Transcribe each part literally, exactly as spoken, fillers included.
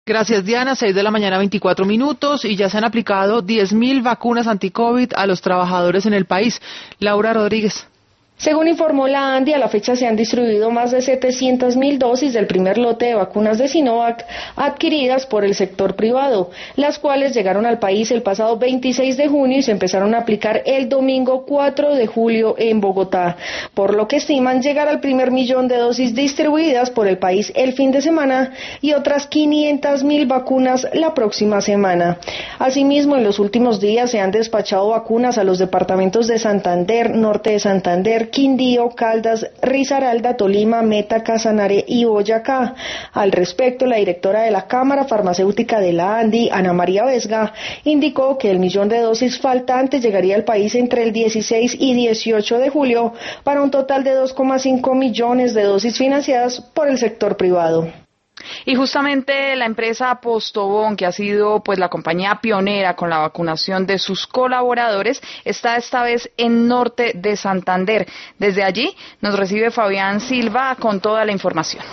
Gracias, Diana. Seis de la mañana, veinticuatro minutos, y ya se han aplicado diez mil vacunas anti-COVID a los trabajadores en el país. Laura Rodríguez. Según informó la ANDI, a la fecha se han distribuido más de setecientas mil dosis del primer lote de vacunas de Sinovac adquiridas por el sector privado, las cuales llegaron al país el pasado veintiséis de junio y se empezaron a aplicar el domingo cuatro de julio en Bogotá, por lo que estiman llegar al primer millón de dosis distribuidas por el país el fin de semana y otras quinientas mil vacunas la próxima semana. Asimismo, en los últimos días se han despachado vacunas a los departamentos de Santander, Norte de Santander, Quindío, Caldas, Risaralda, Tolima, Meta, Casanare y Boyacá. Al respecto, la directora de la Cámara Farmacéutica de la ANDI, Ana María Vesga, indicó que el millón de dosis faltantes llegaría al país entre el dieciséis y dieciocho de julio para un total de dos coma cinco millones de dosis financiadas por el sector privado. Y justamente la empresa Postobón, que ha sido pues la compañía pionera con la vacunación de sus colaboradores, está esta vez en Norte de Santander. Desde allí nos recibe Fabián Silva con toda la información.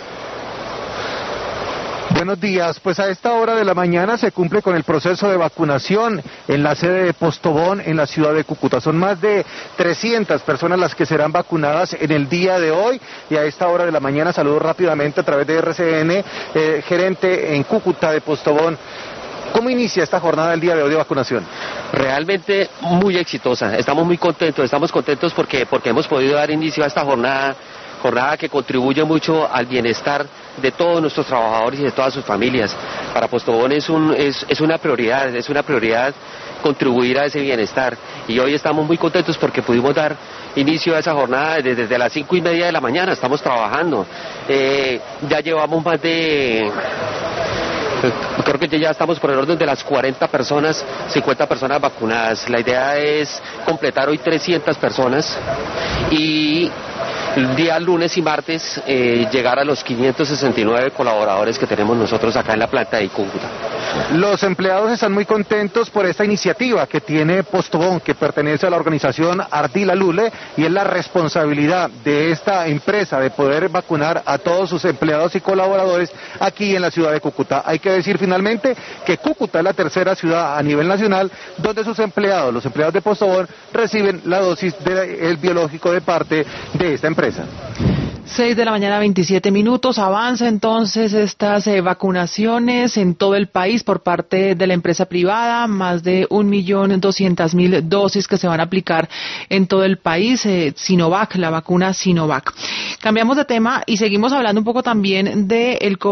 Buenos días, pues a esta hora de la mañana se cumple con el proceso de vacunación en la sede de Postobón en la ciudad de Cúcuta. Son más de trescientas personas las que serán vacunadas en el día de hoy, y a esta hora de la mañana saludo rápidamente a través de R C N, eh, gerente en Cúcuta de Postobón. ¿Cómo inicia esta jornada del día de hoy de vacunación? Realmente muy exitosa, estamos muy contentos, estamos contentos porque, porque hemos podido dar inicio a esta jornada, jornada que contribuye mucho al bienestar de todos nuestros trabajadores y de todas sus familias. Para Postobón es, un, es, es una prioridad, es una prioridad contribuir a ese bienestar, y hoy estamos muy contentos porque pudimos dar inicio a esa jornada desde, desde las cinco y media de la mañana, estamos trabajando, eh, ya llevamos más de... Creo que ya estamos por el orden de las cuarenta personas, cincuenta personas vacunadas. La idea es completar hoy trescientas personas y el día lunes y martes eh, llegar a los quinientos sesenta y nueve colaboradores que tenemos nosotros acá en la planta de Cúcuta. Los empleados están muy contentos por esta iniciativa que tiene Postobón, que pertenece a la organización Ardila Lule, y es la responsabilidad de esta empresa de poder vacunar a todos sus empleados y colaboradores aquí en la ciudad de Cúcuta. Hay que decir finalmente que Cúcuta es la tercera ciudad a nivel nacional donde sus empleados, los empleados de Postobón, reciben la dosis del biológico de parte de esta empresa. Seis de la mañana, veintisiete minutos. Avanza entonces estas eh, vacunaciones en todo el país por parte de la empresa privada. Más de un millón doscientas mil dosis que se van a aplicar en todo el país. Eh, Sinovac, la vacuna Sinovac. Cambiamos de tema y seguimos hablando un poco también de el COVID.